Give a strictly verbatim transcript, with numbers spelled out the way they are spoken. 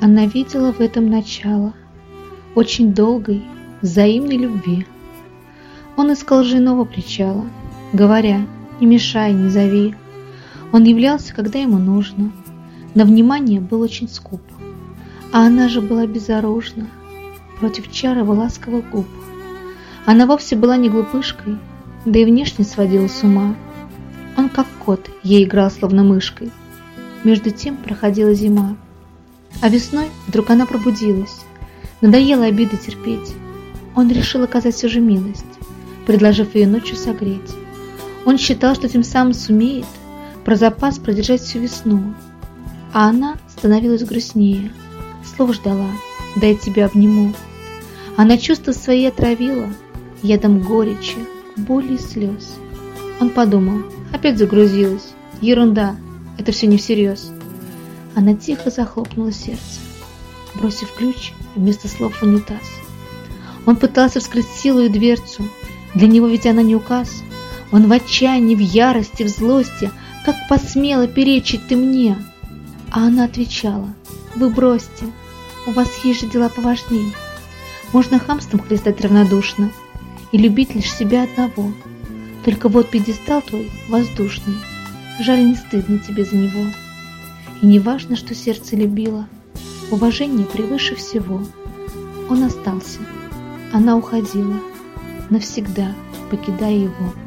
Она видела в этом начало очень долгой, взаимной любви. Он искал же иного причала, говоря: «Не мешай, не зови». Он являлся, когда ему нужно, на внимание был очень скуп, а она же была безоружна против чар его ласковых губ. Она вовсе была не глупышкой, да и внешне сводила с ума. Он как кот ей играл словно мышкой. Между тем проходила зима, а весной вдруг она пробудилась. Надоело обиды терпеть. Он решил оказать все же милость, предложив ее ночью согреть. Он считал, что тем самым сумеет про запас продержать всю весну, а она становилась грустнее, слов ждала: «Да я тебя обниму». Она чувства свои отравила ядом горечи, боли и слез. Он подумал: опять загрузилась, ерунда, это все не всерьез. Она тихо захлопнула сердце, бросив ключ вместо слов в унитаз. Он пытался вскрыть силою дверцу, для него ведь она не указ. Он в отчаянии, в ярости, в злости: «Как посмела перечить ты мне?» А она отвечала: «Вы бросьте, у вас есть же дела поважней. Можно хамством хлестать равнодушно и любить лишь себя одного. Только вот пьедестал твой воздушный, жаль, не стыдно тебе за него. И не важно, что сердце любило, уважение превыше всего». Он остался, она уходила, навсегда покидая его.